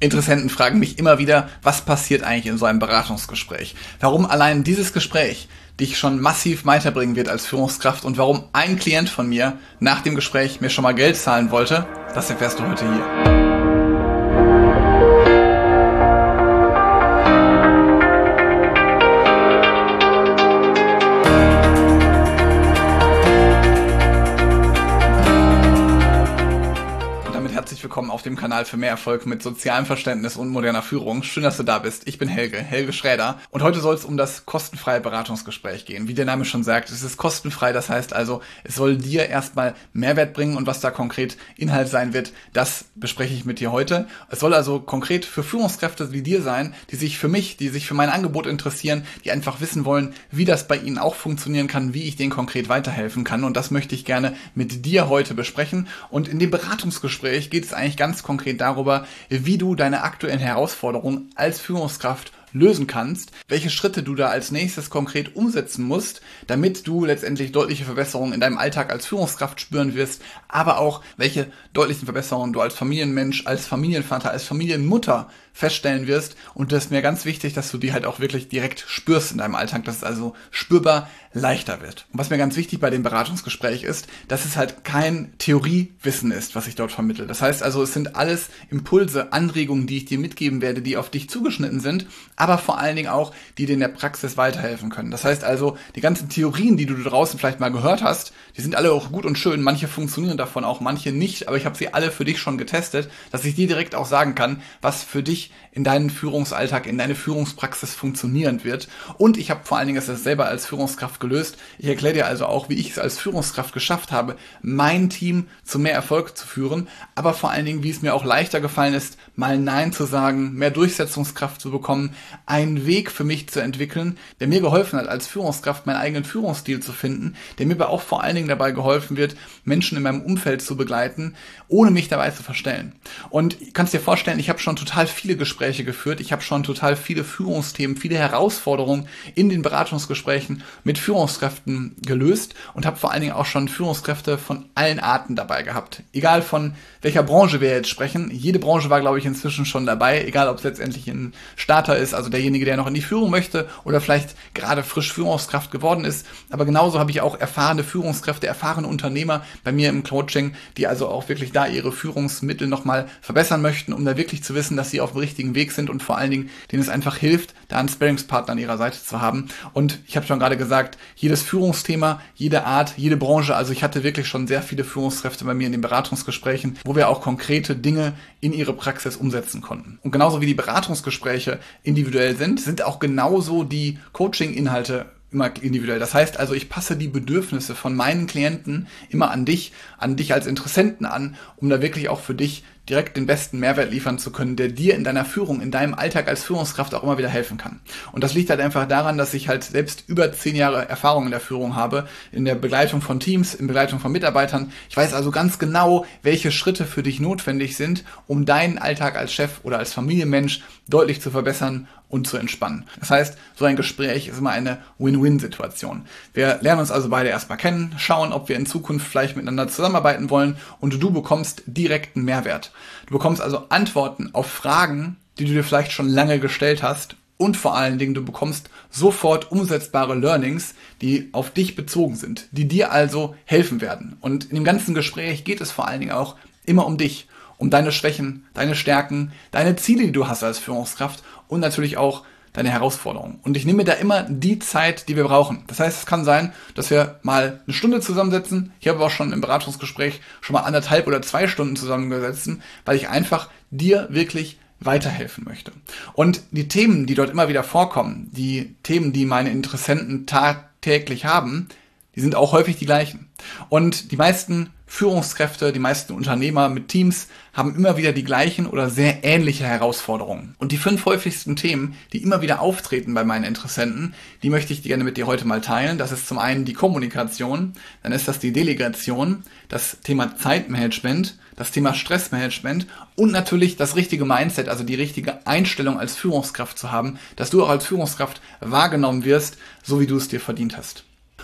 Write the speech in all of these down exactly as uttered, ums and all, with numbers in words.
Interessenten fragen mich immer wieder, was passiert eigentlich in so einem Beratungsgespräch? Warum allein dieses Gespräch dich schon massiv weiterbringen wird als Führungskraft und warum ein Klient von mir nach dem Gespräch mir schon mal Geld zahlen wollte, das erfährst du heute hier. Willkommen auf dem Kanal für mehr Erfolg mit sozialem Verständnis und moderner Führung. Schön, dass du da bist. Ich bin Helge, Helge Schräder. Und heute soll es um das kostenfreie Beratungsgespräch gehen. Wie der Name schon sagt, es ist kostenfrei. Das heißt also, es soll dir erstmal Mehrwert bringen. Und was da konkret Inhalt sein wird, das bespreche ich mit dir heute. Es soll also konkret für Führungskräfte wie dir sein, die sich für mich, die sich für mein Angebot interessieren, die einfach wissen wollen, wie das bei ihnen auch funktionieren kann, wie ich denen konkret weiterhelfen kann. Und das möchte ich gerne mit dir heute besprechen. Und in dem Beratungsgespräch geht es eigentlich ganz konkret darüber, wie du deine aktuellen Herausforderungen als Führungskraft lösen kannst, welche Schritte du da als nächstes konkret umsetzen musst, damit du letztendlich deutliche Verbesserungen in deinem Alltag als Führungskraft spüren wirst, aber auch welche deutlichen Verbesserungen du als Familienmensch, als Familienvater, als Familienmutter feststellen wirst. Und das ist mir ganz wichtig, dass du die halt auch wirklich direkt spürst in deinem Alltag, dass es also spürbar leichter wird. Und was mir ganz wichtig bei dem Beratungsgespräch ist, dass es halt kein Theoriewissen ist, was ich dort vermittle. Das heißt also, es sind alles Impulse, Anregungen, die ich dir mitgeben werde, die auf dich zugeschnitten sind, aber vor allen Dingen auch, die dir in der Praxis weiterhelfen können. Das heißt also, die ganzen Theorien, die du draußen vielleicht mal gehört hast, die sind alle auch gut und schön. Manche funktionieren davon auch, manche nicht, aber ich habe sie alle für dich schon getestet, dass ich dir direkt auch sagen kann, was für dich in deinen Führungsalltag, in deine Führungspraxis funktionieren wird. Und ich habe vor allen Dingen das selber als Führungskraft gelöst. Ich erkläre dir also auch, wie ich es als Führungskraft geschafft habe, mein Team zu mehr Erfolg zu führen, aber vor allen Dingen, wie es mir auch leichter gefallen ist, mal Nein zu sagen, mehr Durchsetzungskraft zu bekommen, einen Weg für mich zu entwickeln, der mir geholfen hat, als Führungskraft meinen eigenen Führungsstil zu finden, der mir aber auch vor allen Dingen dabei geholfen wird, Menschen in meinem Umfeld zu begleiten, ohne mich dabei zu verstellen. Und du kannst dir vorstellen, ich habe schon total viele Gespräche geführt, ich habe schon total viele Führungsthemen, viele Herausforderungen in den Beratungsgesprächen mit Führungskräften gelöst und habe vor allen Dingen auch schon Führungskräfte von allen Arten dabei gehabt. Egal von welcher Branche wir jetzt sprechen, jede Branche war, glaube ich, inzwischen schon dabei, egal ob es letztendlich ein Starter ist, also derjenige, der noch in die Führung möchte oder vielleicht gerade frisch Führungskraft geworden ist. Aber genauso habe ich auch erfahrene Führungskräfte, erfahrene Unternehmer bei mir im Coaching, die also auch wirklich da ihre Führungsmittel nochmal verbessern möchten, um da wirklich zu wissen, dass sie auf dem richtigen Weg sind und vor allen Dingen, denen es einfach hilft, da einen Sparringspartner an ihrer Seite zu haben. Und ich habe schon gerade gesagt, jedes Führungsthema, jede Art, jede Branche, also ich hatte wirklich schon sehr viele Führungskräfte bei mir in den Beratungsgesprächen, wo wir auch konkrete Dinge in ihre Praxis umsetzen konnten. Und genauso wie die Beratungsgespräche individuell sind, sind auch genauso die Coaching-Inhalte immer individuell. Das heißt also, ich passe die Bedürfnisse von meinen Klienten immer an dich, an dich als Interessenten an, um da wirklich auch für dich direkt den besten Mehrwert liefern zu können, der dir in deiner Führung, in deinem Alltag als Führungskraft auch immer wieder helfen kann. Und das liegt halt einfach daran, dass ich halt selbst über zehn Jahre Erfahrung in der Führung habe, in der Begleitung von Teams, in Begleitung von Mitarbeitern. Ich weiß also ganz genau, welche Schritte für dich notwendig sind, um deinen Alltag als Chef oder als Familienmensch deutlich zu verbessern und zu entspannen. Das heißt, so ein Gespräch ist immer eine Win-Win-Situation. Wir lernen uns also beide erstmal kennen, schauen, ob wir in Zukunft vielleicht miteinander zusammenarbeiten wollen und du bekommst direkten Mehrwert. Du bekommst also Antworten auf Fragen, die du dir vielleicht schon lange gestellt hast und vor allen Dingen, du bekommst sofort umsetzbare Learnings, die auf dich bezogen sind, die dir also helfen werden. Und in dem ganzen Gespräch geht es vor allen Dingen auch immer um dich, um deine Schwächen, deine Stärken, deine Ziele, die du hast als Führungskraft und natürlich auch deine Herausforderungen. Und ich nehme mir da immer die Zeit, die wir brauchen. Das heißt, es kann sein, dass wir mal eine Stunde zusammensetzen. Ich habe auch schon im Beratungsgespräch schon mal anderthalb oder zwei Stunden zusammengesessen, weil ich einfach dir wirklich weiterhelfen möchte. Und die Themen, die dort immer wieder vorkommen, die Themen, die meine Interessenten tagtäglich haben, die sind auch häufig die gleichen. Und die meisten Führungskräfte, die meisten Unternehmer mit Teams haben immer wieder die gleichen oder sehr ähnliche Herausforderungen. Und die fünf häufigsten Themen, die immer wieder auftreten bei meinen Interessenten, die möchte ich gerne mit dir heute mal teilen. Das ist zum einen die Kommunikation, dann ist das die Delegation, das Thema Zeitmanagement, das Thema Stressmanagement und natürlich das richtige Mindset, also die richtige Einstellung als Führungskraft zu haben, dass du auch als Führungskraft wahrgenommen wirst, so wie du es dir verdient hast.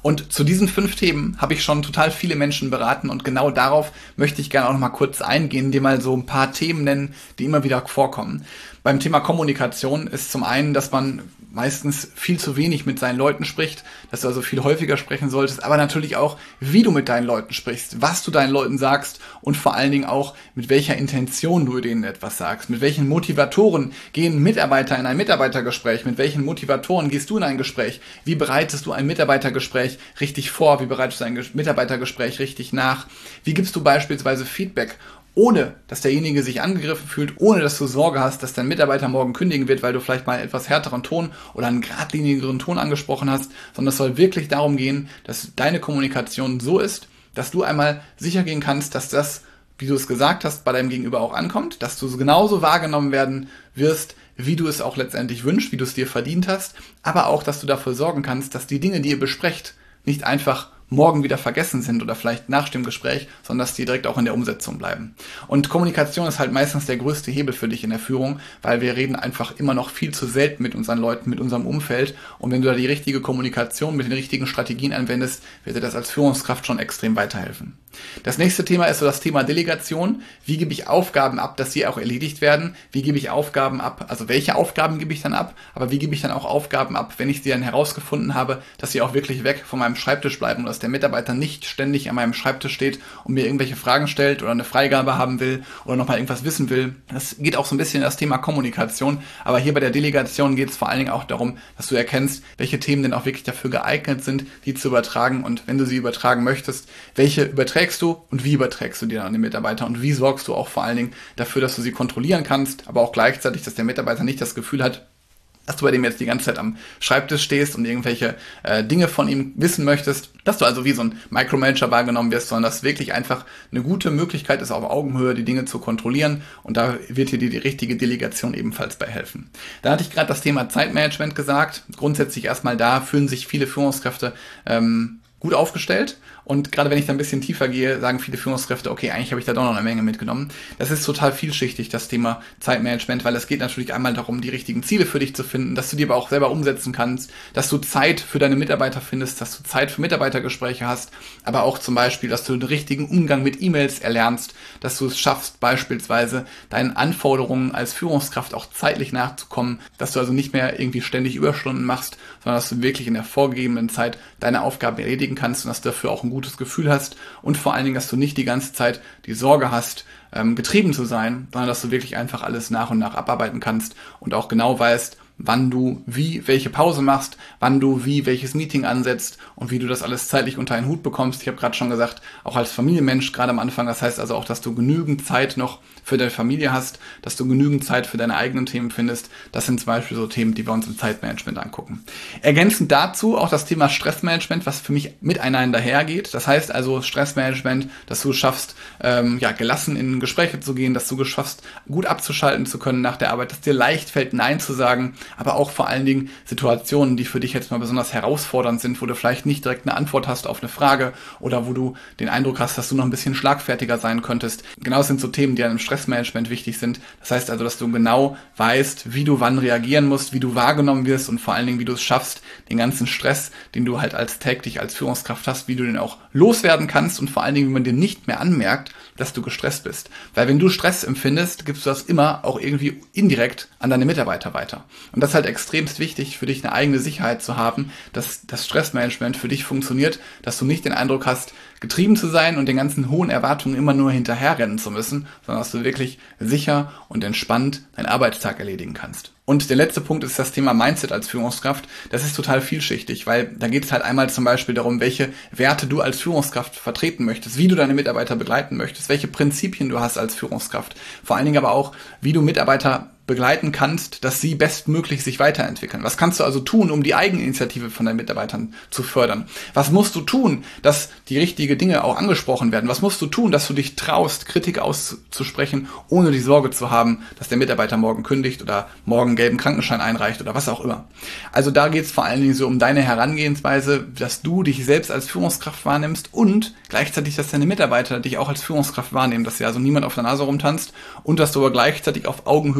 Und zu diesen fünf Themen habe ich schon total viele Menschen beraten und genau darauf möchte ich gerne auch noch mal kurz eingehen, dir mal so ein paar Themen nennen, die immer wieder vorkommen. Beim Thema Kommunikation ist zum einen, dass man meistens viel zu wenig mit seinen Leuten spricht, dass du also viel häufiger sprechen solltest, aber natürlich auch, wie du mit deinen Leuten sprichst, was du deinen Leuten sagst und vor allen Dingen auch, mit welcher Intention du denen etwas sagst, mit welchen Motivatoren gehen Mitarbeiter in ein Mitarbeitergespräch, mit welchen Motivatoren gehst du in ein Gespräch, wie bereitest du ein Mitarbeitergespräch richtig vor, wie bereitest du ein Mitarbeitergespräch richtig nach, wie gibst du beispielsweise Feedback, ohne dass derjenige sich angegriffen fühlt, ohne dass du Sorge hast, dass dein Mitarbeiter morgen kündigen wird, weil du vielleicht mal einen etwas härteren Ton oder einen geradlinigeren Ton angesprochen hast, sondern es soll wirklich darum gehen, dass deine Kommunikation so ist, dass du einmal sicher gehen kannst, dass das, wie du es gesagt hast, bei deinem Gegenüber auch ankommt, dass du genauso wahrgenommen werden wirst, wie du es auch letztendlich wünschst, wie du es dir verdient hast, aber auch, dass du dafür sorgen kannst, dass die Dinge, die ihr besprecht, nicht einfach morgen wieder vergessen sind oder vielleicht nach dem Gespräch, sondern dass die direkt auch in der Umsetzung bleiben. Und Kommunikation ist halt meistens der größte Hebel für dich in der Führung, weil wir reden einfach immer noch viel zu selten mit unseren Leuten, mit unserem Umfeld. Und wenn du da die richtige Kommunikation mit den richtigen Strategien anwendest, wird dir das als Führungskraft schon extrem weiterhelfen. Das nächste Thema ist so das Thema Delegation. Wie gebe ich Aufgaben ab, dass sie auch erledigt werden? Wie gebe ich Aufgaben ab? Also welche Aufgaben gebe ich dann ab? Aber wie gebe ich dann auch Aufgaben ab, wenn ich sie dann herausgefunden habe, dass sie auch wirklich weg von meinem Schreibtisch bleiben und dass der Mitarbeiter nicht ständig an meinem Schreibtisch steht und mir irgendwelche Fragen stellt oder eine Freigabe haben will oder nochmal irgendwas wissen will. Das geht auch so ein bisschen in das Thema Kommunikation. Aber hier bei der Delegation geht es vor allen Dingen auch darum, dass du erkennst, welche Themen denn auch wirklich dafür geeignet sind, die zu übertragen. Und wenn du sie übertragen möchtest, welche überträgst du und wie überträgst du die dann an den Mitarbeiter und wie sorgst du auch vor allen Dingen dafür, dass du sie kontrollieren kannst, aber auch gleichzeitig, dass der Mitarbeiter nicht das Gefühl hat, dass du bei dem jetzt die ganze Zeit am Schreibtisch stehst und irgendwelche äh, Dinge von ihm wissen möchtest, dass du also wie so ein Micromanager wahrgenommen wirst, sondern dass wirklich einfach eine gute Möglichkeit ist, auf Augenhöhe die Dinge zu kontrollieren und da wird dir die, die richtige Delegation ebenfalls bei helfen. Da hatte ich gerade das Thema Zeitmanagement gesagt. Grundsätzlich erstmal da fühlen sich viele Führungskräfte ähm, gut aufgestellt. Und gerade wenn ich da ein bisschen tiefer gehe, sagen viele Führungskräfte, okay, eigentlich habe ich da doch noch eine Menge mitgenommen. Das ist total vielschichtig, das Thema Zeitmanagement, weil es geht natürlich einmal darum, die richtigen Ziele für dich zu finden, dass du die aber auch selber umsetzen kannst, dass du Zeit für deine Mitarbeiter findest, dass du Zeit für Mitarbeitergespräche hast, aber auch zum Beispiel, dass du den richtigen Umgang mit E-Mails erlernst, dass du es schaffst, beispielsweise deinen Anforderungen als Führungskraft auch zeitlich nachzukommen, dass du also nicht mehr irgendwie ständig Überstunden machst, sondern dass du wirklich in der vorgegebenen Zeit deine Aufgaben erledigen kannst und dass du dafür auch ein gutes Gefühl hast und vor allen Dingen, dass du nicht die ganze Zeit die Sorge hast, ähm, getrieben zu sein, sondern dass du wirklich einfach alles nach und nach abarbeiten kannst und auch genau weißt, wann du wie welche Pause machst, wann du wie welches Meeting ansetzt und wie du das alles zeitlich unter einen Hut bekommst. Ich habe gerade schon gesagt, auch als Familienmensch gerade am Anfang, das heißt also auch, dass du genügend Zeit noch für deine Familie hast, dass du genügend Zeit für deine eigenen Themen findest. Das sind zum Beispiel so Themen, die wir uns im Zeitmanagement angucken. Ergänzend dazu auch das Thema Stressmanagement, was für mich miteinander hergeht. Das heißt also Stressmanagement, dass du es schaffst, ähm, ja, gelassen in Gespräche zu gehen, dass du es schaffst, gut abzuschalten zu können nach der Arbeit, dass dir leicht fällt, Nein zu sagen, aber auch vor allen Dingen Situationen, die für dich jetzt mal besonders herausfordernd sind, wo du vielleicht nicht direkt eine Antwort hast auf eine Frage oder wo du den Eindruck hast, dass du noch ein bisschen schlagfertiger sein könntest. Genau, das sind so Themen, die dann im Stressmanagement wichtig sind. Das heißt also, dass du genau weißt, wie du wann reagieren musst, wie du wahrgenommen wirst und vor allen Dingen, wie du es schaffst, den ganzen Stress, den du halt als täglich als Führungskraft hast, wie du den auch loswerden kannst und vor allen Dingen, wie man dir nicht mehr anmerkt, dass du gestresst bist. Weil wenn du Stress empfindest, gibst du das immer auch irgendwie indirekt an deine Mitarbeiter weiter. Und das ist halt extremst wichtig für dich, eine eigene Sicherheit zu haben, dass das Stressmanagement für dich funktioniert, dass du nicht den Eindruck hast, getrieben zu sein und den ganzen hohen Erwartungen immer nur hinterherrennen zu müssen, sondern dass du wirklich sicher und entspannt deinen Arbeitstag erledigen kannst. Und der letzte Punkt ist das Thema Mindset als Führungskraft. Das ist total vielschichtig, weil da geht es halt einmal zum Beispiel darum, welche Werte du als Führungskraft vertreten möchtest, wie du deine Mitarbeiter begleiten möchtest, welche Prinzipien du hast als Führungskraft. Vor allen Dingen aber auch, wie du Mitarbeiter begleiten kannst, dass sie bestmöglich sich weiterentwickeln. Was kannst du also tun, um die Eigeninitiative von deinen Mitarbeitern zu fördern? Was musst du tun, dass die richtigen Dinge auch angesprochen werden? Was musst du tun, dass du dich traust, Kritik auszusprechen, ohne die Sorge zu haben, dass der Mitarbeiter morgen kündigt oder morgen einen gelben Krankenschein einreicht oder was auch immer? Also da geht es vor allen Dingen so um deine Herangehensweise, dass du dich selbst als Führungskraft wahrnimmst und gleichzeitig, dass deine Mitarbeiter dich auch als Führungskraft wahrnehmen, dass ja also niemand auf der Nase rumtanzt und dass du aber gleichzeitig auf Augenhöhe deine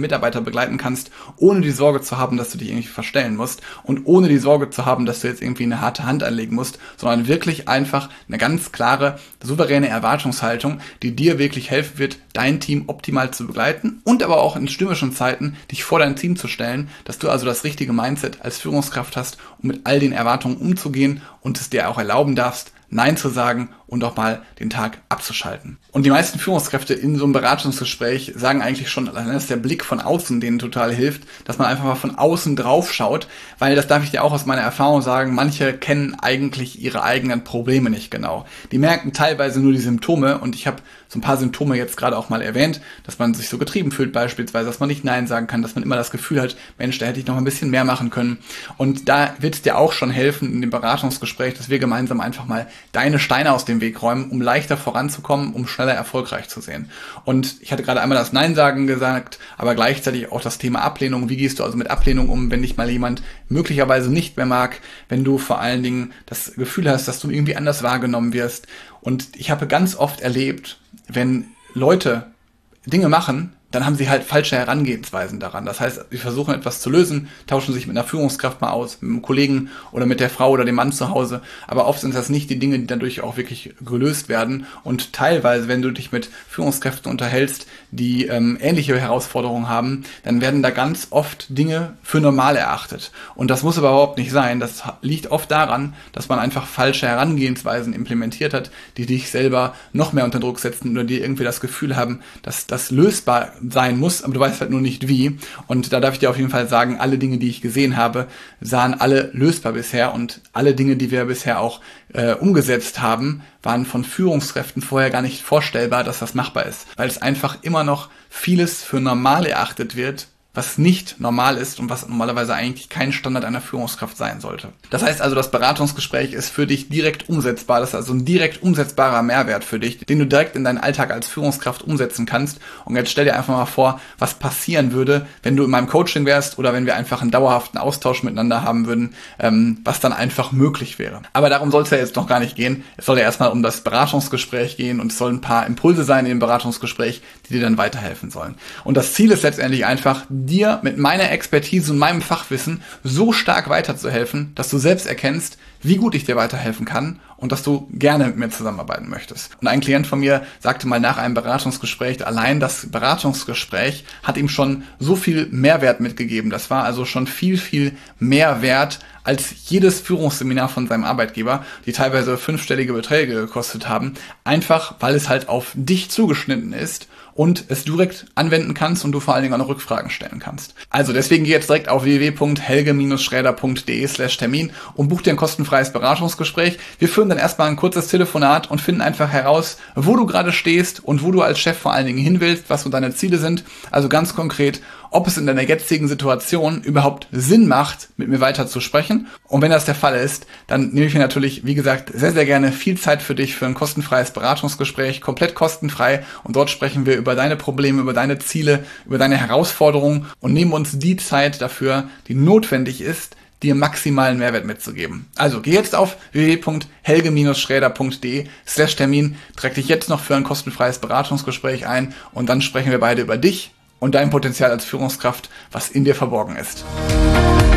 Mitarbeiter begleiten kannst, ohne die Sorge zu haben, dass du dich irgendwie verstellen musst und ohne die Sorge zu haben, dass du jetzt irgendwie eine harte Hand anlegen musst, sondern wirklich einfach eine ganz klare, souveräne Erwartungshaltung, die dir wirklich helfen wird, dein Team optimal zu begleiten und aber auch in stürmischen Zeiten dich vor dein Team zu stellen, dass du also das richtige Mindset als Führungskraft hast, um mit all den Erwartungen umzugehen und es dir auch erlauben darfst, Nein zu sagen und auch mal den Tag abzuschalten. Und die meisten Führungskräfte in so einem Beratungsgespräch sagen eigentlich schon, dass der Blick von außen denen total hilft, dass man einfach mal von außen drauf schaut, weil das darf ich dir auch aus meiner Erfahrung sagen, manche kennen eigentlich ihre eigenen Probleme nicht genau. Die merken teilweise nur die Symptome und ich habe so ein paar Symptome jetzt gerade auch mal erwähnt, dass man sich so getrieben fühlt beispielsweise, dass man nicht Nein sagen kann, dass man immer das Gefühl hat, Mensch, da hätte ich noch ein bisschen mehr machen können. Und da wird es dir auch schon helfen in dem Beratungsgespräch, dass wir gemeinsam einfach mal deine Steine aus dem Weg räumen, um leichter voranzukommen, um schneller erfolgreich zu sehen. Und ich hatte gerade einmal das Nein sagen gesagt, aber gleichzeitig auch das Thema Ablehnung. Wie gehst du also mit Ablehnung um, wenn dich mal jemand möglicherweise nicht mehr mag, wenn du vor allen Dingen das Gefühl hast, dass du irgendwie anders wahrgenommen wirst. Und ich habe ganz oft erlebt, wenn Leute Dinge machen, dann haben sie halt falsche Herangehensweisen daran. Das heißt, sie versuchen etwas zu lösen, tauschen sich mit einer Führungskraft mal aus, mit einem Kollegen oder mit der Frau oder dem Mann zu Hause. Aber oft sind das nicht die Dinge, die dadurch auch wirklich gelöst werden. Und teilweise, wenn du dich mit Führungskräften unterhältst, die ähm, ähnliche Herausforderungen haben, dann werden da ganz oft Dinge für normal erachtet. Und das muss aber überhaupt nicht sein. Das liegt oft daran, dass man einfach falsche Herangehensweisen implementiert hat, die dich selber noch mehr unter Druck setzen oder dir irgendwie das Gefühl haben, dass das lösbar sein muss, aber du weißt halt nur nicht wie. Und da darf ich dir auf jeden Fall sagen, alle Dinge, die ich gesehen habe, sahen alle lösbar bisher und alle Dinge, die wir bisher auch äh, umgesetzt haben, waren von Führungskräften vorher gar nicht vorstellbar, dass das machbar ist, weil es einfach immer noch vieles für normal erachtet wird, was nicht normal ist und was normalerweise eigentlich kein Standard einer Führungskraft sein sollte. Das heißt also, das Beratungsgespräch ist für dich direkt umsetzbar. Das ist also ein direkt umsetzbarer Mehrwert für dich, den du direkt in deinen Alltag als Führungskraft umsetzen kannst. Und jetzt stell dir einfach mal vor, was passieren würde, wenn du in meinem Coaching wärst oder wenn wir einfach einen dauerhaften Austausch miteinander haben würden, ähm, was dann einfach möglich wäre. Aber darum soll es ja jetzt noch gar nicht gehen. Es soll ja erstmal um das Beratungsgespräch gehen und es sollen ein paar Impulse sein in dem Beratungsgespräch, die dir dann weiterhelfen sollen. Und das Ziel ist letztendlich einfach, dir mit meiner Expertise und meinem Fachwissen so stark weiterzuhelfen, dass du selbst erkennst, wie gut ich dir weiterhelfen kann und dass du gerne mit mir zusammenarbeiten möchtest. Und ein Klient von mir sagte mal nach einem Beratungsgespräch, allein das Beratungsgespräch hat ihm schon so viel Mehrwert mitgegeben. Das war also schon viel, viel mehr wert als jedes Führungsseminar von seinem Arbeitgeber, die teilweise fünfstellige Beträge gekostet haben, einfach weil es halt auf dich zugeschnitten ist und es direkt anwenden kannst und du vor allen Dingen auch noch Rückfragen stellen kannst. Also deswegen geh jetzt direkt auf w w w punkt helge-schräder punkt de slash Termin und buch dir ein kostenfreies Beratungsgespräch. Wir führen dann erstmal ein kurzes Telefonat und finden einfach heraus, wo du gerade stehst und wo du als Chef vor allen Dingen hin willst, was so deine Ziele sind. Also ganz konkret, ob es in deiner jetzigen Situation überhaupt Sinn macht, mit mir weiter zu sprechen. Und wenn das der Fall ist, dann nehme ich mir natürlich, wie gesagt, sehr, sehr gerne viel Zeit für dich für ein kostenfreies Beratungsgespräch, komplett kostenfrei. Und dort sprechen wir über deine Probleme, über deine Ziele, über deine Herausforderungen und nehmen uns die Zeit dafür, die notwendig ist, dir maximalen Mehrwert mitzugeben. Also geh jetzt auf w w w punkt helge-schräder punkt de slash Termin, trag dich jetzt noch für ein kostenfreies Beratungsgespräch ein und dann sprechen wir beide über dich und dein Potenzial als Führungskraft, was in dir verborgen ist.